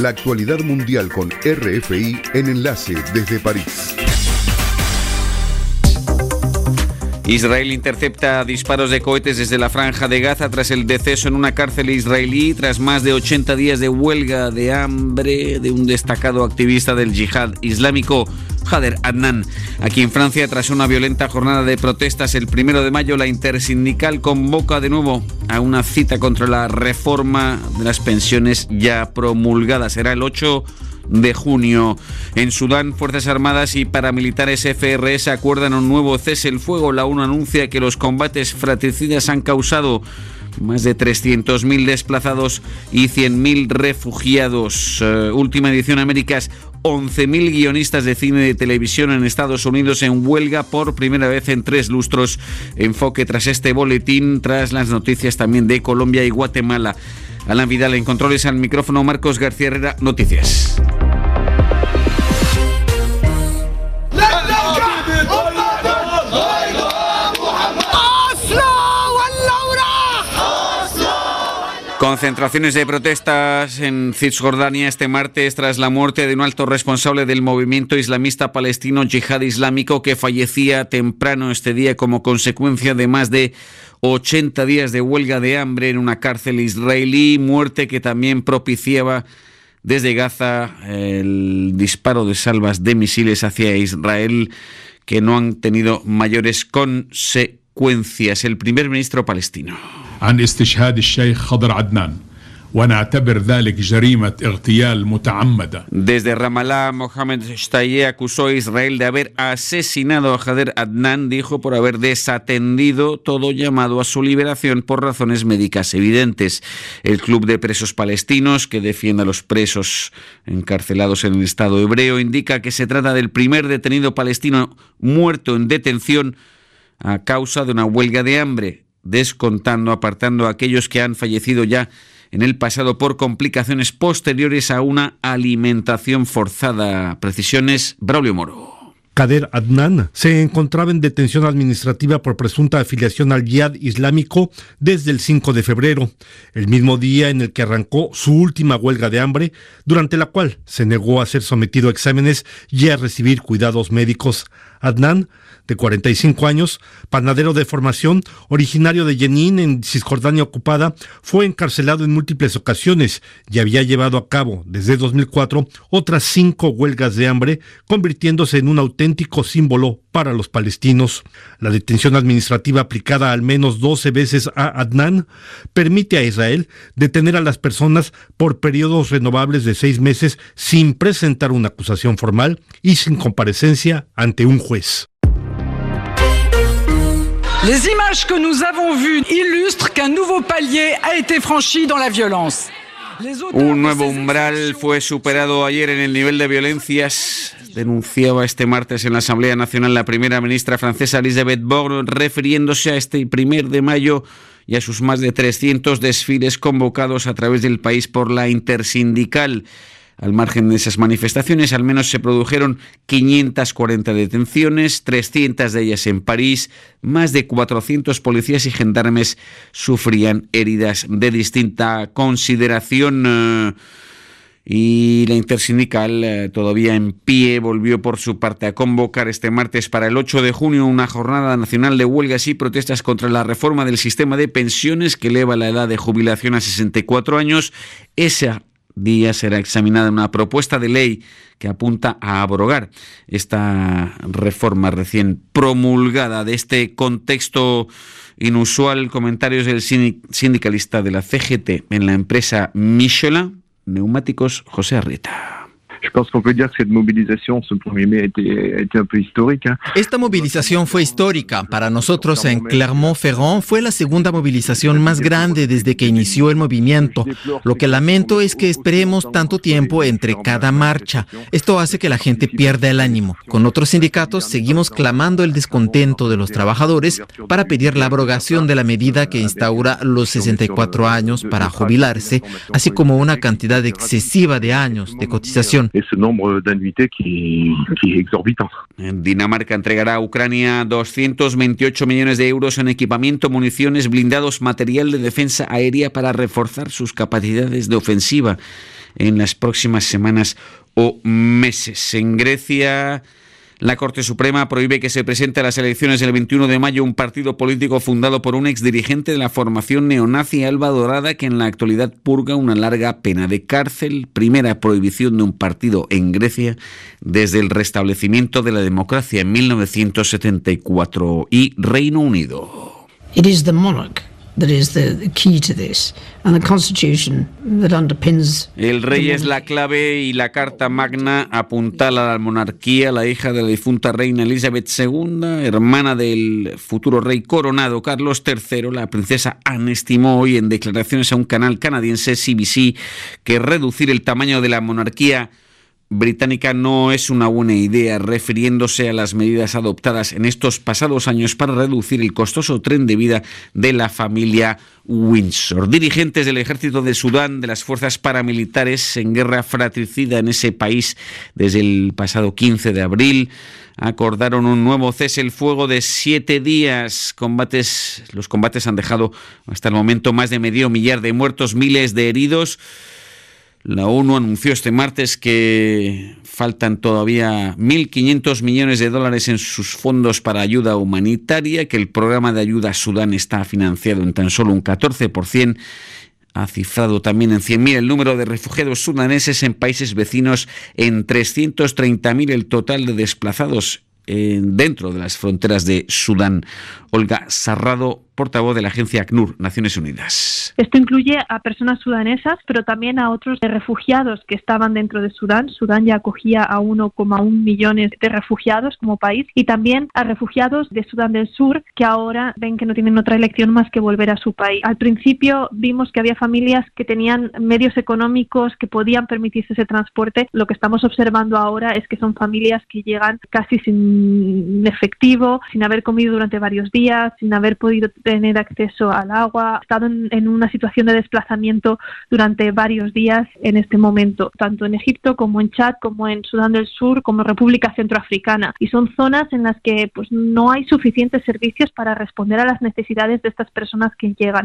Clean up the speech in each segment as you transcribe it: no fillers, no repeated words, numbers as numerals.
La actualidad mundial con RFI en Enlace desde París. Israel intercepta disparos de cohetes desde la Franja de Gaza tras el deceso en una cárcel israelí, tras más de 80 días de huelga de hambre de un destacado activista del yihad islámico, Khader Adnan. Aquí en Francia, tras una violenta jornada de protestas el 1 de mayo, la Intersindical convoca de nuevo a una cita contra la reforma de las pensiones ya promulgada. Será el 8 de junio. En Sudán, Fuerzas Armadas y paramilitares FRS acuerdan un nuevo cese el fuego. La ONU anuncia que los combates fratricidas han causado más de 300.000 desplazados y 100.000 refugiados. Última edición, Américas. 11.000 guionistas de cine y de televisión en Estados Unidos en huelga por primera vez en 3 lustros. Enfoque tras este boletín, tras las noticias también de Colombia y Guatemala. Alan Vidal en controles, al micrófono Marcos García Herrera, noticias. Concentraciones de protestas en Cisjordania este martes tras la muerte de un alto responsable del movimiento islamista palestino Yihad Islámico, que fallecía temprano este día como consecuencia de más de 80 días de huelga de hambre en una cárcel israelí, muerte que también propiciaba desde Gaza el disparo de salvas de misiles hacia Israel, que no han tenido mayores consecuencias. El primer ministro palestino. عن استشهاد الشيخ خضر عدنان ونعتبر ذلك جريمة اغتيال متعمدة. Desde Ramallah, Mohamed Shtayyeh acusó a Israel de haber asesinado a Khader Adnan, dijo, por haber desatendido todo llamado a su liberación por razones médicas evidentes. El Club de Presos Palestinos, que defiende a los presos encarcelados en el Estado hebreo, indica que se trata del primer detenido palestino muerto en detención a causa de una huelga de hambre, apartando a aquellos que han fallecido ya en el pasado por complicaciones posteriores a una alimentación forzada. Precisiones, Braulio Moro. Khader Adnan se encontraba en detención administrativa por presunta afiliación al Yihad Islámico desde el 5 de febrero, el mismo día en el que arrancó su última huelga de hambre, durante la cual se negó a ser sometido a exámenes y a recibir cuidados médicos. Adnan, de 45 años, panadero de formación, originario de Jenin, en Cisjordania ocupada, fue encarcelado en múltiples ocasiones y había llevado a cabo, desde 2004, otras 5 huelgas de hambre, convirtiéndose en un auténtico símbolo para los palestinos. La detención administrativa, aplicada al menos 12 veces a Adnan, permite a Israel detener a las personas por periodos renovables de 6 meses sin presentar una acusación formal y sin comparecencia ante un juez. Les images que nous avons vues illustrent qu'un nouveau palier a été franchi dans la violence. Un nuevo umbral fue superado ayer en el nivel de violencias, denunciaba este martes en la Asamblea Nacional la primera ministra francesa Elisabeth Borne, refiriéndose a este 1 de mayo y a sus más de 300 desfiles convocados a través del país por la Intersindical. Al margen de esas manifestaciones, al menos se produjeron 540 detenciones, 300 de ellas en París. Más de 400 policías y gendarmes sufrían heridas de distinta consideración. Y la Intersindical, todavía en pie, volvió por su parte a convocar este martes para el 8 de junio una jornada nacional de huelgas y protestas contra la reforma del sistema de pensiones que eleva la edad de jubilación a 64 años. Esa día será examinada una propuesta de ley que apunta a abrogar esta reforma recién promulgada. De este contexto inusual, comentarios del sindicalista de la CGT en la empresa Michelin Neumáticos, José Arrieta. Esta movilización fue histórica. Para nosotros en Clermont-Ferrand fue la segunda movilización más grande desde que inició el movimiento. Lo que lamento es que esperemos tanto tiempo entre cada marcha. Esto hace que la gente pierda el ánimo. Con otros sindicatos seguimos clamando el descontento de los trabajadores para pedir la abrogación de la medida que instaura los 64 años para jubilarse, así como una cantidad excesiva de años de cotización. ce nombre d'annuités qui est exorbitant. Dinamarca entregará a Ucrania 228 millones de euros en equipamiento, municiones, blindados, material de defensa aérea para reforzar sus capacidades de ofensiva en las próximas semanas o meses. En Grecia, la Corte Suprema prohíbe que se presente a las elecciones del 21 de mayo un partido político fundado por un exdirigente de la formación neonazi Alba Dorada, que en la actualidad purga una larga pena de cárcel. Primera prohibición de un partido en Grecia desde el restablecimiento de la democracia en 1974. Y Reino Unido. It is the monarch that is the key to this, and the constitution that underpins. El rey es la clave y la carta magna apuntala a la monarquía. La hija de la difunta reina Elizabeth II, hermana del futuro rey coronado Carlos III, la princesa Anne, estimó hoy en declaraciones a un canal canadiense, CBC, que reducir el tamaño de la monarquía británica no es una buena idea, refiriéndose a las medidas adoptadas en estos pasados años para reducir el costoso tren de vida de la familia Windsor. Dirigentes del ejército de Sudán, de las fuerzas paramilitares en guerra fratricida en ese país desde el pasado 15 de abril, acordaron un nuevo cese el fuego de 7 días. Los combates han dejado hasta el momento más de medio millar de muertos, miles de heridos. La ONU anunció este martes que faltan todavía 1.500 millones de dólares en sus fondos para ayuda humanitaria, que el programa de ayuda a Sudán está financiado en tan solo un 14%. Ha cifrado también en 100.000 el número de refugiados sudaneses en países vecinos, en 330.000 el total de desplazados dentro de las fronteras de Sudán. Olga Sarrado, portavoz de la agencia ACNUR, Naciones Unidas. Esto incluye a personas sudanesas, pero también a otros refugiados que estaban dentro de Sudán. Sudán ya acogía a 1,1 millones de refugiados como país, y también a refugiados de Sudán del Sur, que ahora ven que no tienen otra elección más que volver a su país. Al principio vimos que había familias que tenían medios económicos que podían permitirse ese transporte. Lo que estamos observando ahora es que son familias que llegan casi sin efectivo, sin haber comido durante varios días, sin haber podido tener acceso al agua. Ha estado en una situación de desplazamiento durante varios días en este momento, tanto en Egipto como en Chad, como en Sudán del Sur, como República Centroafricana. Y son zonas en las que pues no hay suficientes servicios para responder a las necesidades de estas personas que llegan.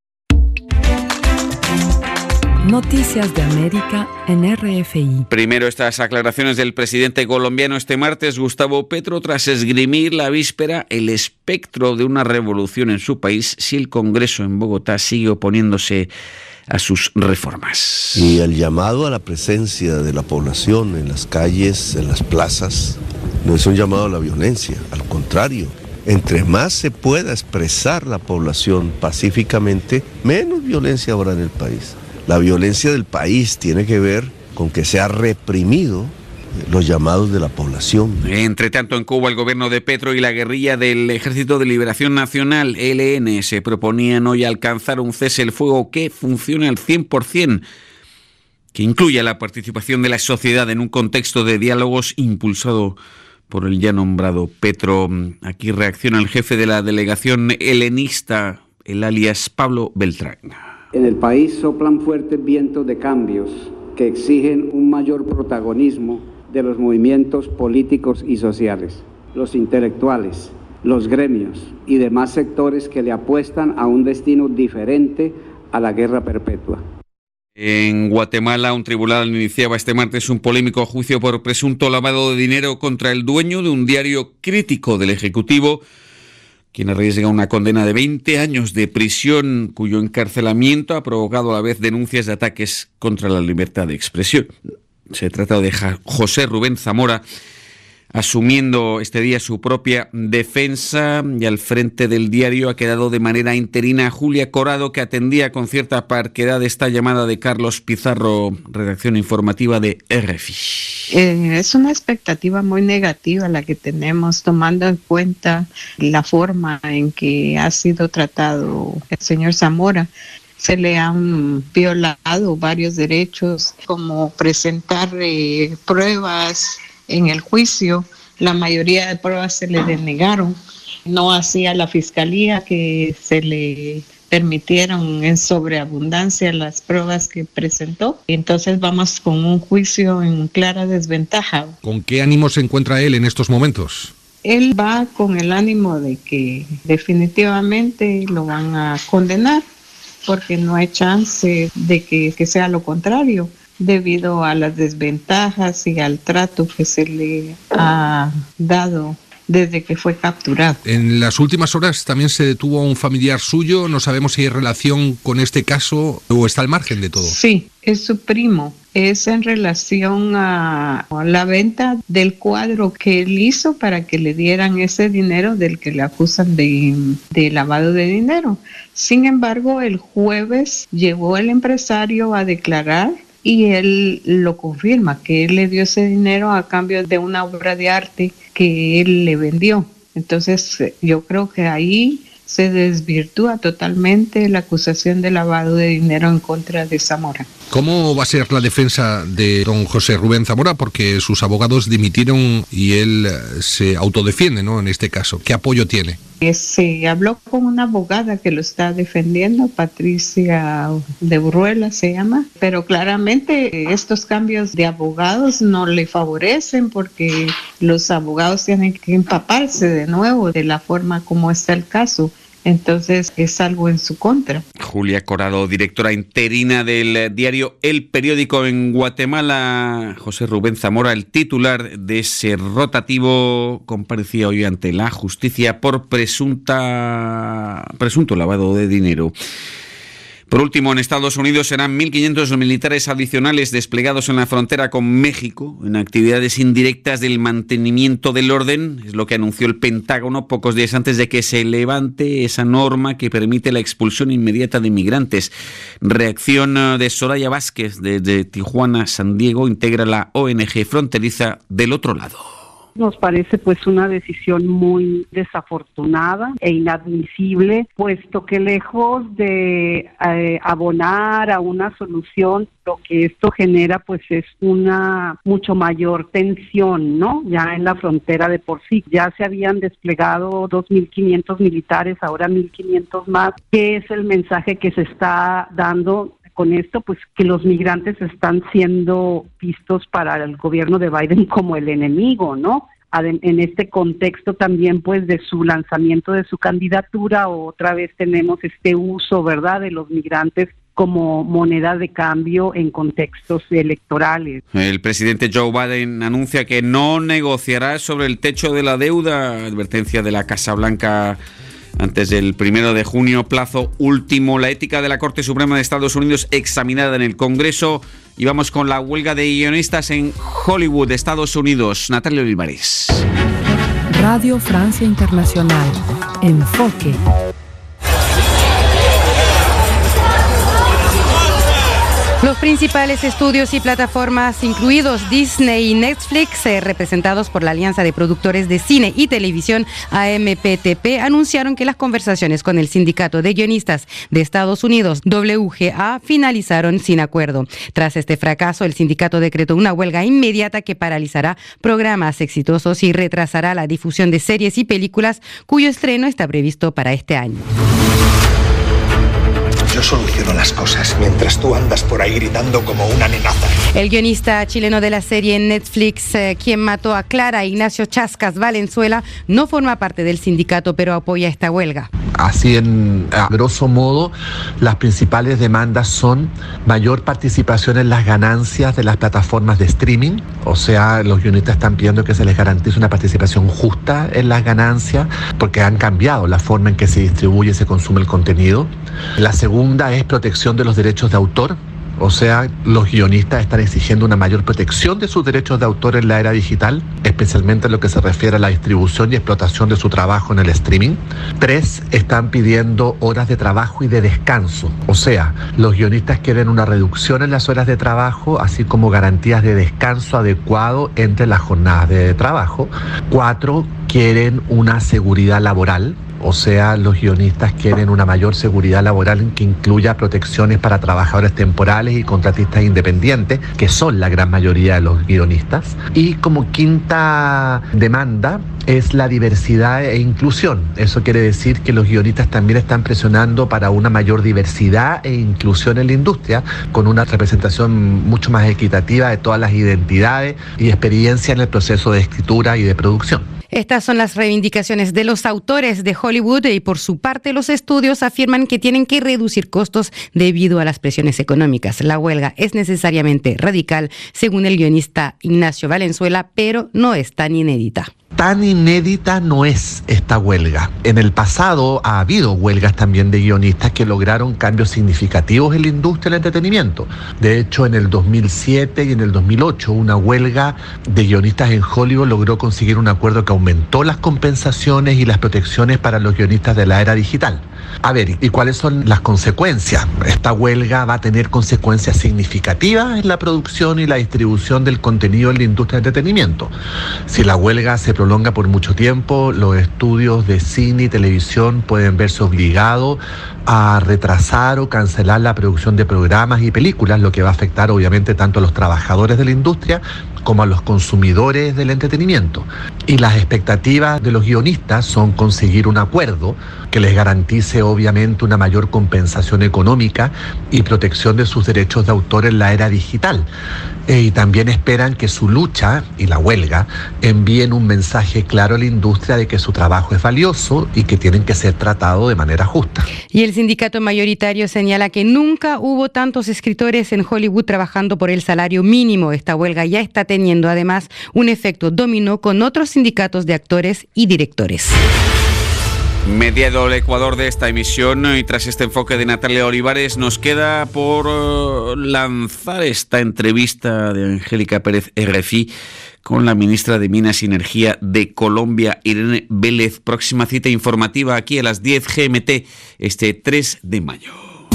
Noticias de América en RFI. Primero, estas aclaraciones del presidente colombiano este martes, Gustavo Petro, tras esgrimir la víspera el espectro de una revolución en su país si el Congreso en Bogotá sigue oponiéndose a sus reformas. Y el llamado a la presencia de la población en las calles, en las plazas, no es un llamado a la violencia, al contrario. Entre más se pueda expresar la población pacíficamente, menos violencia habrá en el país. La violencia del país tiene que ver con que se ha reprimido los llamados de la población. Entre tanto, en Cuba, el gobierno de Petro y la guerrilla del Ejército de Liberación Nacional, ELN, se proponían hoy alcanzar un cese el fuego que funcione al 100%, que incluya la participación de la sociedad en un contexto de diálogos impulsado por el ya nombrado Petro. Aquí reacciona el jefe de la delegación helenista, el alias Pablo Beltrán. En el país soplan fuertes vientos de cambios que exigen un mayor protagonismo de los movimientos políticos y sociales, los intelectuales, los gremios y demás sectores que le apuestan a un destino diferente a la guerra perpetua. En Guatemala, un tribunal iniciaba este martes un polémico juicio por presunto lavado de dinero contra el dueño de un diario crítico del Ejecutivo, quien arriesga una condena de 20 años de prisión, cuyo encarcelamiento ha provocado a la vez denuncias de ataques contra la libertad de expresión. Se trata de José Rubén Zamora, asumiendo este día su propia defensa, y al frente del diario ha quedado de manera interina Julia Corado, que atendía con cierta parquedad esta llamada de Carlos Pizarro, redacción informativa de RFI. Es una expectativa muy negativa la que tenemos, tomando en cuenta la forma en que ha sido tratado el señor Zamora. Se le han violado varios derechos, como presentar pruebas en el juicio. La mayoría de pruebas se le denegaron. No hacía la fiscalía que se le permitieron en sobreabundancia las pruebas que presentó. Entonces vamos con un juicio en clara desventaja. ¿Con qué ánimo se encuentra él en estos momentos? Él va con el ánimo de que definitivamente lo van a condenar, porque no hay chance de que sea lo contrario, debido a las desventajas y al trato que se le ha dado desde que fue capturado. En las últimas horas también se detuvo a un familiar suyo. No sabemos si hay relación con este caso o está al margen de todo. Sí, es su primo. Es en relación a la venta del cuadro que él hizo para que le dieran ese dinero del que le acusan de lavado de dinero. Sin embargo, el jueves llegó el empresario a declarar y él lo confirma, que él le dio ese dinero a cambio de una obra de arte que él le vendió. Entonces yo creo que ahí se desvirtúa totalmente la acusación de lavado de dinero en contra de Zamora. ¿Cómo va a ser la defensa de don José Rubén Zamora? Porque sus abogados dimitieron y él se autodefiende, ¿no? En este caso, ¿qué apoyo tiene? Se habló con una abogada que lo está defendiendo, Patricia de Urruela se llama, pero claramente estos cambios de abogados no le favorecen porque los abogados tienen que empaparse de nuevo de la forma como está el caso. Entonces es algo en su contra. Julia Corado, directora interina del diario El Periódico en Guatemala. José Rubén Zamora, el titular de ese rotativo, comparecía hoy ante la justicia por presunto lavado de dinero. Por último, en Estados Unidos serán 1.500 militares adicionales desplegados en la frontera con México en actividades indirectas del mantenimiento del orden. Es lo que anunció el Pentágono pocos días antes de que se levante esa norma que permite la expulsión inmediata de migrantes. Reacción de Soraya Vázquez desde Tijuana, San Diego, integra la ONG fronteriza Del Otro Lado. Nos parece pues una decisión muy desafortunada e inadmisible, puesto que lejos de abonar a una solución, lo que esto genera pues es una mucho mayor tensión, ¿no? Ya en la frontera de por sí. Ya se habían desplegado 2.500 militares, ahora 1.500 más. ¿Qué es el mensaje que se está dando con esto? Pues que los migrantes están siendo vistos para el gobierno de Biden como el enemigo, ¿no? En este contexto también pues de su lanzamiento de su candidatura, otra vez tenemos este uso, ¿verdad?, de los migrantes como moneda de cambio en contextos electorales. El presidente Joe Biden anuncia que no negociará sobre el techo de la deuda, advertencia de la Casa Blanca antes del 1 de junio, plazo último. La ética de la Corte Suprema de Estados Unidos examinada en el Congreso. Y vamos con la huelga de guionistas en Hollywood, Estados Unidos. Natalia Olivares. Radio Francia Internacional. Enfoque. Los principales estudios y plataformas, incluidos Disney y Netflix, representados por la Alianza de Productores de Cine y Televisión AMPTP, anunciaron que las conversaciones con el Sindicato de Guionistas de Estados Unidos, WGA, finalizaron sin acuerdo. Tras este fracaso, el sindicato decretó una huelga inmediata que paralizará programas exitosos y retrasará la difusión de series y películas cuyo estreno está previsto para este año. Yo soluciono las cosas mientras tú andas por ahí gritando como una nenaza. El guionista chileno de la serie en Netflix, Quien mató a Clara, Ignacio Chascas Valenzuela, no forma parte del sindicato, pero apoya esta huelga. Así a grosso modo, las principales demandas son mayor participación en las ganancias de las plataformas de streaming. O sea, los guionistas están pidiendo que se les garantice una participación justa en las ganancias, porque han cambiado la forma en que se distribuye y se consume el contenido. La segunda es protección de los derechos de autor. O sea, los guionistas están exigiendo una mayor protección de sus derechos de autor en la era digital, especialmente en lo que se refiere a la distribución y explotación de su trabajo en el streaming. 3, están pidiendo horas de trabajo y de descanso. O sea, los guionistas quieren una reducción en las horas de trabajo, así como garantías de descanso adecuado entre las jornadas de trabajo. 4, quieren una seguridad laboral. O sea, los guionistas quieren una mayor seguridad laboral que incluya protecciones para trabajadores temporales y contratistas independientes, que son la gran mayoría de los guionistas. Y como quinta demanda es la diversidad e inclusión. Eso quiere decir que los guionistas también están presionando para una mayor diversidad e inclusión en la industria, con una representación mucho más equitativa de todas las identidades y experiencia en el proceso de escritura y de producción. Estas son las reivindicaciones de los autores de Hollywood y por su parte los estudios afirman que tienen que reducir costos debido a las presiones económicas. La huelga es necesariamente radical, según el guionista Ignacio Valenzuela, pero no es tan inédita. Tan inédita no es esta huelga. En el pasado ha habido huelgas también de guionistas que lograron cambios significativos en la industria del entretenimiento. De hecho, en el 2007 y en el 2008, una huelga de guionistas en Hollywood logró conseguir un acuerdo que aumentó las compensaciones y las protecciones para los guionistas de la era digital. A ver, ¿y cuáles son las consecuencias? Esta huelga va a tener consecuencias significativas en la producción y la distribución del contenido en la industria del entretenimiento. Si la huelga se prolonga por mucho tiempo, los estudios de cine y televisión pueden verse obligados a retrasar o cancelar la producción de programas y películas, lo que va a afectar obviamente tanto a los trabajadores de la industria como a los consumidores del entretenimiento. Y las expectativas de los guionistas son conseguir un acuerdo que les garantice obviamente una mayor compensación económica y protección de sus derechos de autor en la era digital. Y también esperan que su lucha y la huelga envíen un mensaje claro a la industria de que su trabajo es valioso y que tienen que ser tratados de manera justa. Y el sindicato mayoritario señala que nunca hubo tantos escritores en Hollywood trabajando por el salario mínimo. Esta huelga ya está teniendo además un efecto dominó con otros sindicatos de actores y directores. Mediado el ecuador de esta emisión y tras este enfoque de Natalia Olivares, nos queda por lanzar esta entrevista de Angélica Pérez RFI con la ministra de Minas y Energía de Colombia, Irene Vélez. Próxima cita informativa aquí a las 10 GMT este 3 de mayo.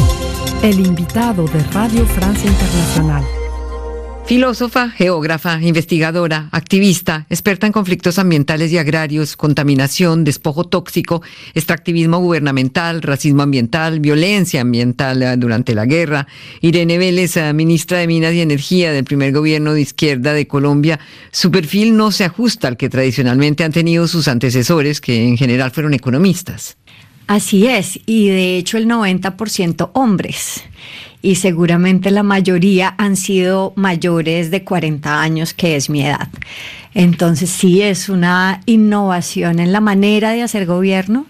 El invitado de Radio Francia Internacional. Filósofa, geógrafa, investigadora, activista, experta en conflictos ambientales y agrarios, contaminación, despojo tóxico, extractivismo gubernamental, racismo ambiental, violencia ambiental durante la guerra. Irene Vélez, ministra de Minas y Energía del primer gobierno de izquierda de Colombia. Su perfil no se ajusta al que tradicionalmente han tenido sus antecesores, que en general fueron economistas. Así es, y de hecho el 90% hombres. Y seguramente la mayoría han sido mayores de 40 años, que es mi edad. Entonces sí es una innovación en la manera de hacer gobierno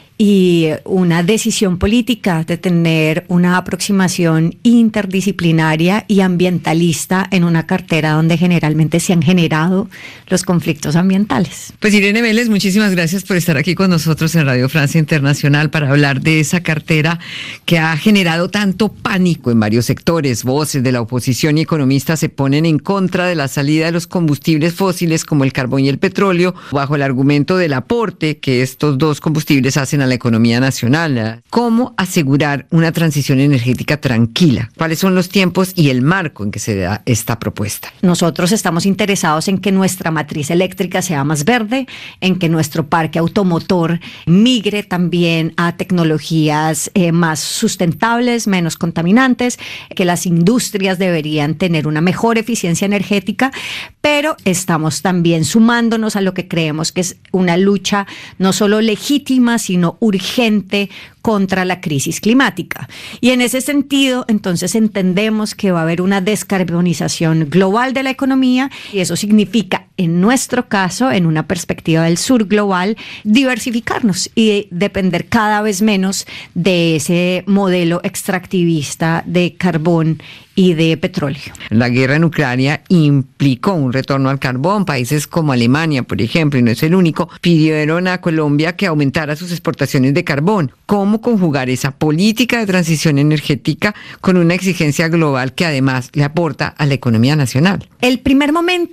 y una decisión política de tener una aproximación interdisciplinaria y ambientalista en una cartera donde generalmente se han generado los conflictos ambientales. Pues Irene Vélez, muchísimas gracias por estar aquí con nosotros en Radio Francia Internacional para hablar de esa cartera que ha generado tanto pánico en varios sectores. Voces de la oposición y economistas se ponen en contra de la salida de los combustibles fósiles como el carbón y el petróleo, bajo el argumento del aporte que estos dos combustibles hacen a la economía nacional. ¿Cómo asegurar una transición energética tranquila? ¿Cuáles son los tiempos y el marco en que se da esta propuesta? Nosotros estamos interesados en que nuestra matriz eléctrica sea más verde, en que nuestro parque automotor migre también a tecnologías más sustentables, menos contaminantes, que las industrias deberían tener una mejor eficiencia energética, pero estamos también sumándonos a lo que creemos que es una lucha no solo legítima, sino urgente contra la crisis climática. Y en ese sentido, entonces entendemos que va a haber una descarbonización global de la economía y eso significa, en nuestro caso, en una perspectiva del sur global, diversificarnos y depender cada vez menos de ese modelo extractivista de carbón y de petróleo. La guerra en Ucrania implicó un retorno al carbón. Países como Alemania, por ejemplo, y no es el único, pidieron a Colombia que aumentara sus exportaciones de carbón. ¿Cómo conjugar esa política de transición energética con una exigencia global que además le aporta a la economía nacional? El primer momento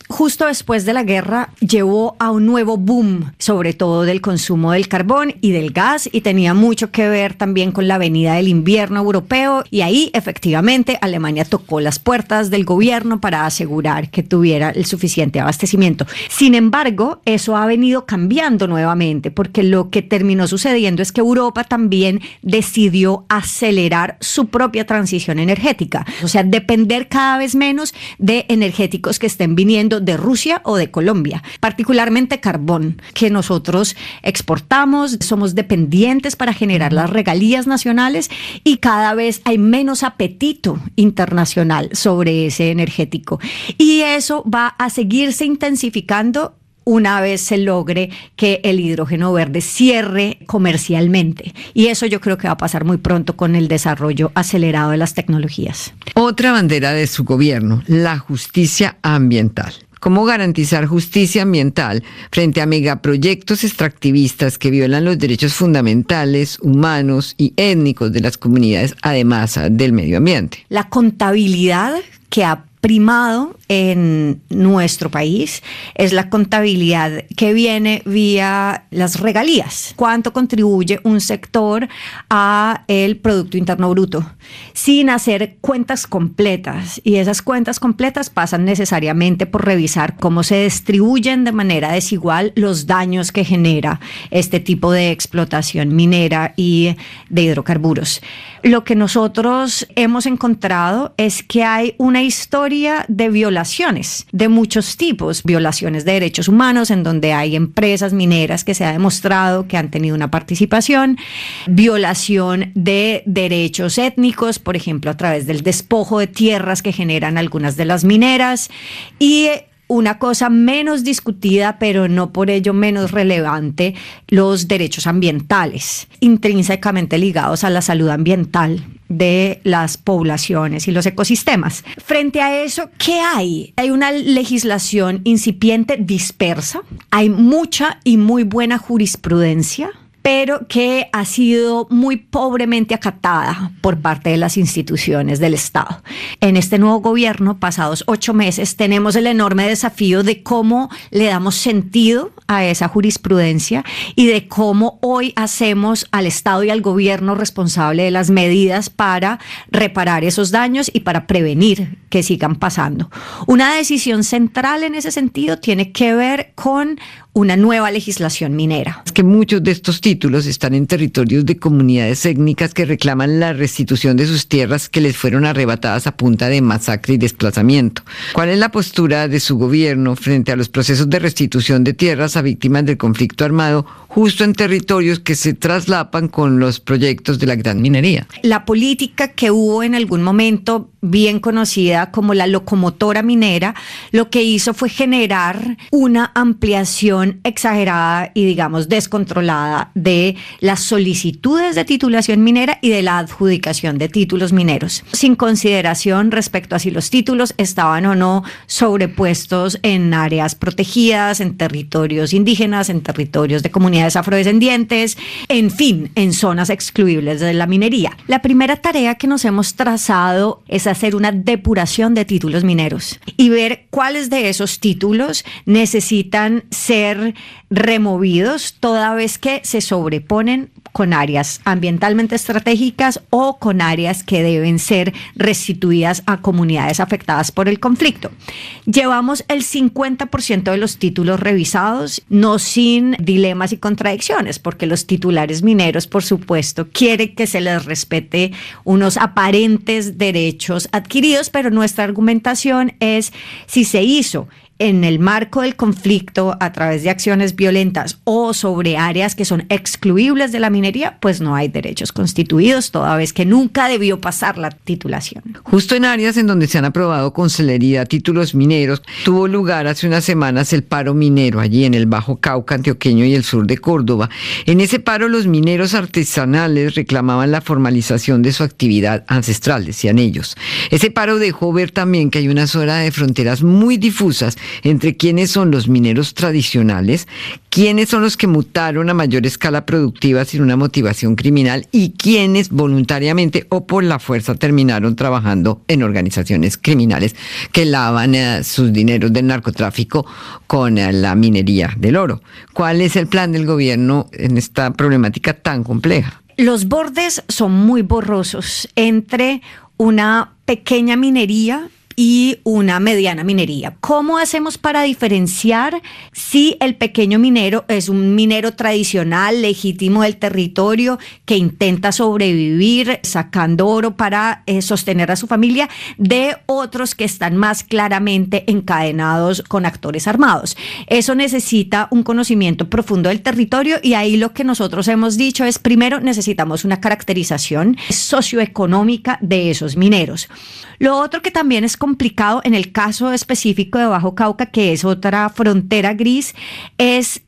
justo después de la guerra llevó a un nuevo boom, sobre todo del consumo del carbón y del gas, y tenía mucho que ver también con la venida del invierno europeo, y ahí efectivamente Alemania tocó las puertas del gobierno para asegurar que tuviera el suficiente abastecimiento. Sin embargo, eso ha venido cambiando nuevamente, porque lo que terminó sucediendo es que Europa también decidió acelerar su propia transición energética, o sea, depender cada vez menos de energéticos que estén viniendo de Rusia o de Colombia, particularmente carbón, que nosotros exportamos, somos dependientes para generar las regalías nacionales, y cada vez hay menos apetito internacional sobre ese energético. Y eso va a seguirse intensificando una vez se logre que el hidrógeno verde cierre comercialmente. Y eso yo creo que va a pasar muy pronto con el desarrollo acelerado de las tecnologías. Otra bandera de su gobierno, la justicia ambiental. ¿Cómo garantizar justicia ambiental frente a megaproyectos extractivistas que violan los derechos fundamentales, humanos y étnicos de las comunidades, además del medio ambiente? La contabilidad que ha primado en nuestro país es la contabilidad que viene vía las regalías. ¿Cuánto contribuye un sector a el Producto Interno Bruto? Sin hacer cuentas completas. Y esas cuentas completas pasan necesariamente por revisar cómo se distribuyen de manera desigual los daños que genera este tipo de explotación minera y de hidrocarburos. Lo que nosotros hemos encontrado es que hay una historia de violaciones de muchos tipos, violaciones de derechos humanos en donde hay empresas mineras que se ha demostrado que han tenido una participación, violación de derechos étnicos, por ejemplo, a través del despojo de tierras que generan algunas de las mineras, y una cosa menos discutida, pero no por ello menos relevante, los derechos ambientales, intrínsecamente ligados a la salud ambiental de las poblaciones y los ecosistemas. Frente a eso, ¿qué hay? Hay una legislación incipiente, dispersa, hay mucha y muy buena jurisprudencia, pero que ha sido muy pobremente acatada por parte de las instituciones del Estado. En este nuevo gobierno, pasados 8 meses, tenemos el enorme desafío de cómo le damos sentido a esa jurisprudencia y de cómo hoy hacemos al Estado y al gobierno responsable de las medidas para reparar esos daños y para prevenir que sigan pasando. Una decisión central en ese sentido tiene que ver con una nueva legislación minera. Es que muchos de estos títulos están en territorios de comunidades étnicas que reclaman la restitución de sus tierras que les fueron arrebatadas a punta de masacre y desplazamiento. ¿Cuál es la postura de su gobierno frente a los procesos de restitución de tierras a víctimas del conflicto armado justo en territorios que se traslapan con los proyectos de la gran minería? La política que hubo en algún momento, bien conocida como la locomotora minera, lo que hizo fue generar una ampliación exagerada y, digamos, descontrolada de las solicitudes de titulación minera y de la adjudicación de títulos mineros, sin consideración respecto a si los títulos estaban o no sobrepuestos en áreas protegidas, en territorios indígenas, en territorios de comunidades afrodescendientes, en fin, en zonas excluibles de la minería. La primera tarea que nos hemos trazado es hacer una depuración de títulos mineros y ver cuáles de esos títulos necesitan ser removidos toda vez que se sobreponen con áreas ambientalmente estratégicas o con áreas que deben ser restituidas a comunidades afectadas por el conflicto. Llevamos el 50% de los títulos revisados, no sin dilemas y contradicciones, porque los titulares mineros, por supuesto, quieren que se les respete unos aparentes derechos adquiridos, pero nuestra argumentación es si se hizo en el marco del conflicto a través de acciones violentas o sobre áreas que son excluibles de la minería, pues no hay derechos constituidos, toda vez que nunca debió pasar la titulación. Justo en áreas en donde se han aprobado con celeridad títulos mineros, tuvo lugar hace unas semanas el paro minero allí en el Bajo Cauca antioqueño y el sur de Córdoba. En ese paro los mineros artesanales reclamaban la formalización de su actividad ancestral, decían ellos. Ese paro dejó ver también que hay una zona de fronteras muy difusas entre quiénes son los mineros tradicionales, quiénes son los que mutaron a mayor escala productiva sin una motivación criminal y quiénes voluntariamente o por la fuerza terminaron trabajando en organizaciones criminales que lavan sus dineros del narcotráfico con la minería del oro. ¿Cuál es el plan del gobierno en esta problemática tan compleja? Los bordes son muy borrosos entre una pequeña minería y una mediana minería. ¿Cómo hacemos para diferenciar si el pequeño minero es un minero tradicional, legítimo del territorio, que intenta sobrevivir sacando oro para sostener a su familia, de otros que están más claramente encadenados con actores armados? Eso necesita un conocimiento profundo del territorio y ahí lo que nosotros hemos dicho es, primero, necesitamos una caracterización socioeconómica de esos mineros. Lo otro que también es complicado en el caso específico de Bajo Cauca, que es otra frontera gris, es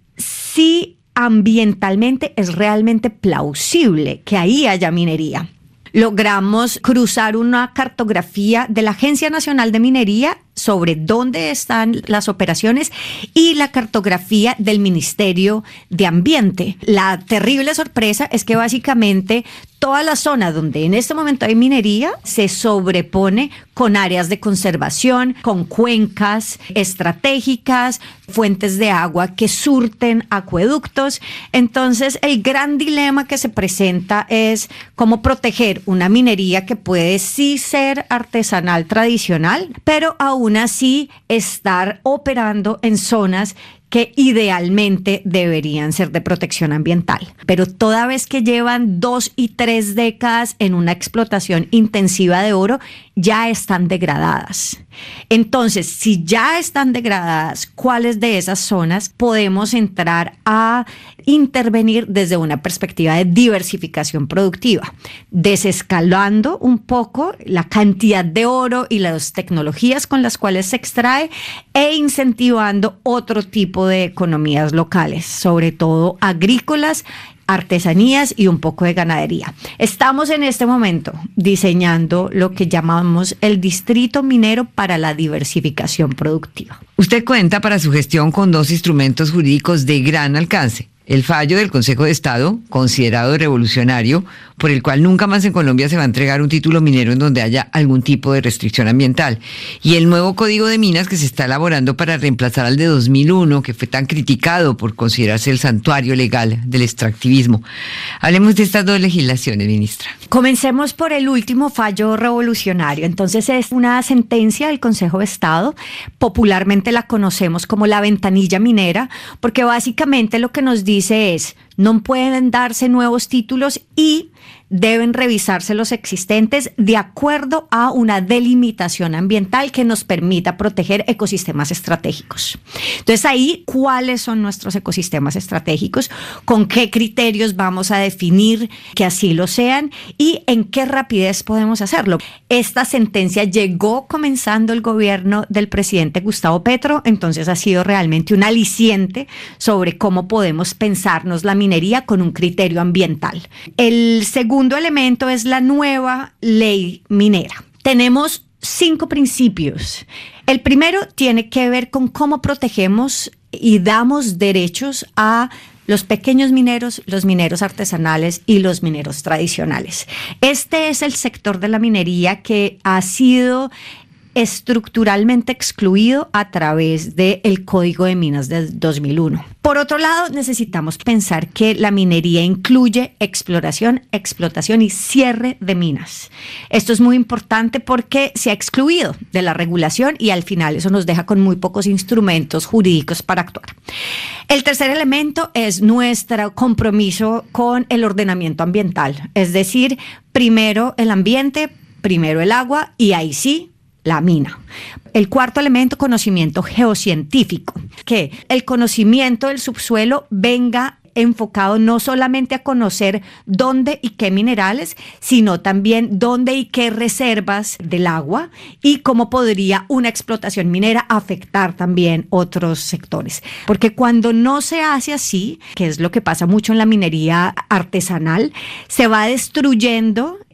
si ambientalmente es realmente plausible que ahí haya minería. Logramos cruzar una cartografía de la Agencia Nacional de Minería sobre dónde están las operaciones y la cartografía del Ministerio de Ambiente. La terrible sorpresa es que básicamente toda la zona donde en este momento hay minería se sobrepone con áreas de conservación, con cuencas estratégicas, fuentes de agua que surten acueductos. Entonces, el gran dilema que se presenta es cómo proteger una minería que puede sí ser artesanal tradicional, pero aún así estar operando en zonas que idealmente deberían ser de protección ambiental. Pero toda vez que llevan 2 y 3 décadas en una explotación intensiva de oro, ya están degradadas. Entonces, si ya están degradadas, ¿cuáles de esas zonas podemos entrar a intervenir desde una perspectiva de diversificación productiva? Desescalando un poco la cantidad de oro y las tecnologías con las cuales se extrae e incentivando otro tipo de economías locales, sobre todo agrícolas, artesanías y un poco de ganadería. Estamos en este momento diseñando lo que llamamos el Distrito Minero para la Diversificación Productiva. Usted cuenta para su gestión con 2 instrumentos jurídicos de gran alcance. El fallo del Consejo de Estado, considerado revolucionario, por el cual nunca más en Colombia se va a entregar un título minero en donde haya algún tipo de restricción ambiental. Y el nuevo Código de Minas que se está elaborando para reemplazar al de 2001, que fue tan criticado por considerarse el santuario legal del extractivismo. Hablemos de estas 2 legislaciones, ministra. Comencemos por el último fallo revolucionario. Entonces, es una sentencia del Consejo de Estado. Popularmente la conocemos como la ventanilla minera, porque básicamente lo que nos dice es: no pueden darse nuevos títulos y deben revisarse los existentes de acuerdo a una delimitación ambiental que nos permita proteger ecosistemas estratégicos. Entonces ahí, ¿cuáles son nuestros ecosistemas estratégicos? ¿Con qué criterios vamos a definir que así lo sean? ¿Y en qué rapidez podemos hacerlo? Esta sentencia llegó comenzando el gobierno del presidente Gustavo Petro, entonces ha sido realmente un aliciente sobre cómo podemos pensarnos la minería con un criterio ambiental. El segundo elemento es la nueva ley minera. Tenemos 5 principios. El primero tiene que ver con cómo protegemos y damos derechos a los pequeños mineros, los mineros artesanales y los mineros tradicionales. Este es el sector de la minería que ha sido estructuralmente excluido a través del Código de Minas del 2001. Por otro lado, necesitamos pensar que la minería incluye exploración, explotación y cierre de minas. Esto es muy importante porque se ha excluido de la regulación y al final eso nos deja con muy pocos instrumentos jurídicos para actuar. El tercer elemento es nuestro compromiso con el ordenamiento ambiental, es decir, primero el ambiente, primero el agua y ahí sí, la mina. El cuarto elemento, conocimiento geocientífico, que el conocimiento del subsuelo venga enfocado no solamente a conocer dónde y qué minerales, sino también dónde y qué reservas del agua y cómo podría una explotación minera afectar también otros sectores. Porque cuando no se hace así, que es lo que pasa mucho en la minería artesanal, se va destruyendo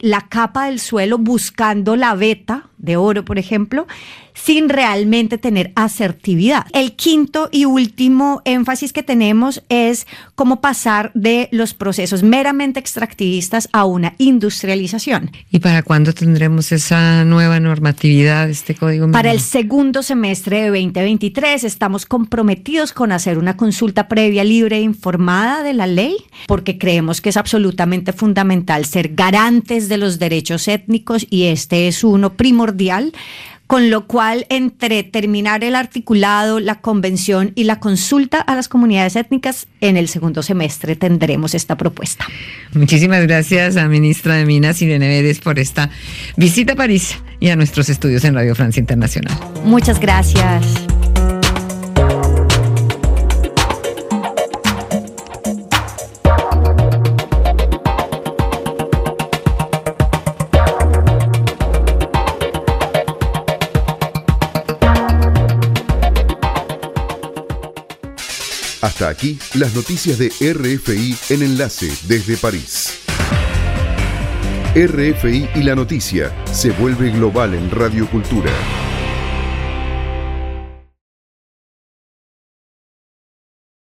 la capa del suelo buscando la veta de oro, por ejemplo, sin realmente tener asertividad. El quinto y último énfasis que tenemos es cómo pasar de los procesos meramente extractivistas a una industrialización. ¿Y para cuándo tendremos esa nueva normatividad, este código? Para el segundo semestre de 2023 estamos comprometidos con hacer una consulta previa, libre e informada de la ley, porque creemos que es absolutamente fundamental ser garantes de los derechos étnicos y este es uno primordial. Con lo cual, entre terminar el articulado, la convención y la consulta a las comunidades étnicas, en el segundo semestre tendremos esta propuesta. Muchísimas gracias a ministra de Minas, Irene Vélez, por esta visita a París y a nuestros estudios en Radio Francia Internacional. Muchas gracias. Hasta aquí las noticias de RFI en Enlace desde París. RFI y la noticia se vuelve global en Radio Cultura.